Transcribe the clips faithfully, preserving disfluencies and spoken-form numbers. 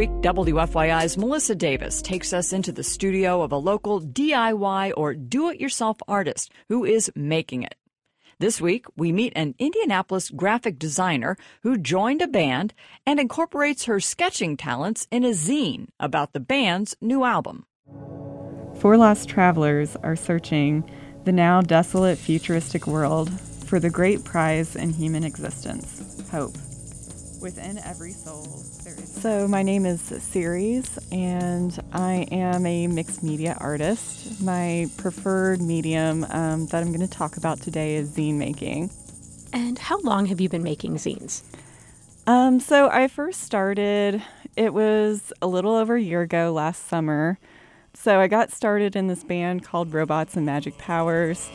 week, W F Y I's Melissa Davis takes us into the studio of a local D I Y or do-it-yourself artist who is making it. This week, we meet an Indianapolis graphic designer who joined a band and incorporates her sketching talents in a zine about the band's new album. Four lost travelers are searching the now desolate futuristic world for the great prize in human existence, hope. Within every soul, there is... So my name is Ceres, and I am a mixed media artist. My preferred medium um, that I'm going to talk about today is zine making. And how long have you been making zines? Um, so I first started, it was a little over a year ago, last summer. So I got started in this band called Robots and Magic Powers.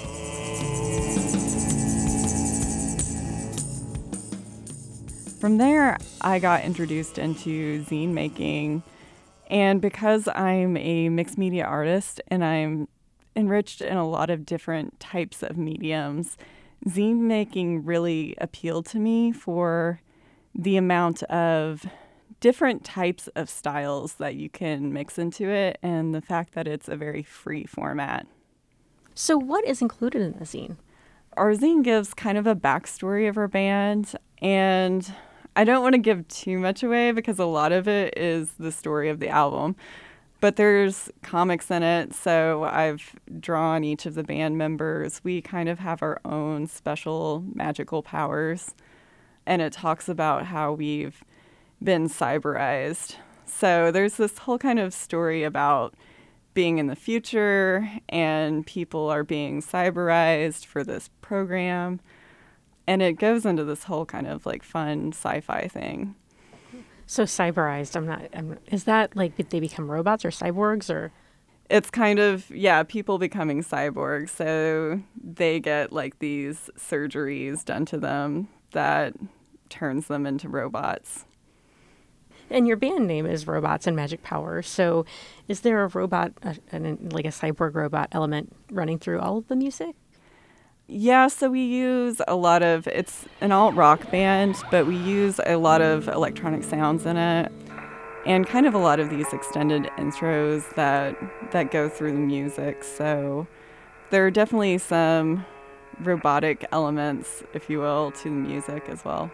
From there, I got introduced into zine making, and because I'm a mixed media artist and I'm enriched in a lot of different types of mediums, zine making really appealed to me for the amount of different types of styles that you can mix into it and the fact that it's a very free format. So what is included in the zine? Our zine gives kind of a backstory of our band, and I don't want to give too much away because a lot of it is the story of the album, but there's comics in it, so I've drawn each of the band members. We kind of have our own special magical powers, and it talks about how we've been cyberized. So there's this whole kind of story about being in the future, and people are being cyberized for this program. And it goes into this whole kind of like fun sci-fi thing. So cyberized, I'm not, I'm, is that like they become robots or cyborgs or? It's kind of, yeah, people becoming cyborgs. So they get like these surgeries done to them that turns them into robots. And your band name is Robots and Magic Powers. So is there a robot, a, an, like a cyborg robot element running through all of the music? Yeah, so we use a lot of, it's an alt-rock band, but we use a lot of electronic sounds in it and kind of a lot of these extended intros that that go through the music. So there are definitely some robotic elements, if you will, to the music as well.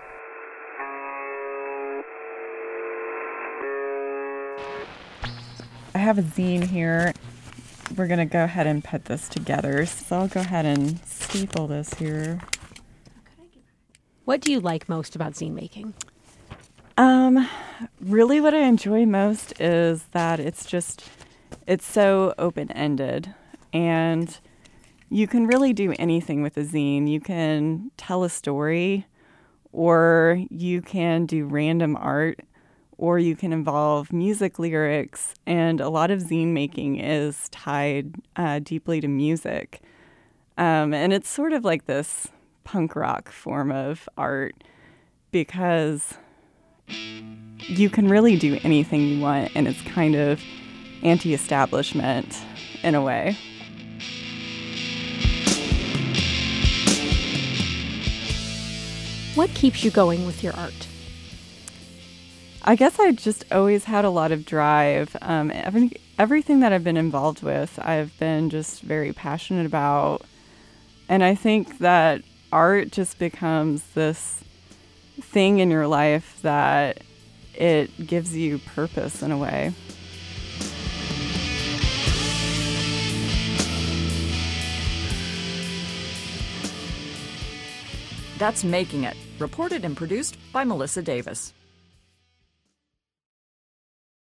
I have a zine here. We're going to go ahead and put this together. So I'll go ahead and staple this here. What do you like most about zine making? Um, really what I enjoy most is that it's just, it's so open-ended. And you can really do anything with a zine. You can tell a story, or you can do random art, or you can involve music lyrics, and a lot of zine making is tied uh, deeply to music. Um, and it's sort of like this punk rock form of art because you can really do anything you want, and it's kind of anti-establishment in a way. What keeps you going with your art? I guess I just always had a lot of drive. Um, every, everything that I've been involved with, I've been just very passionate about. And I think that art just becomes this thing in your life that it gives you purpose in a way. That's Making It, reported and produced by Melissa Davis.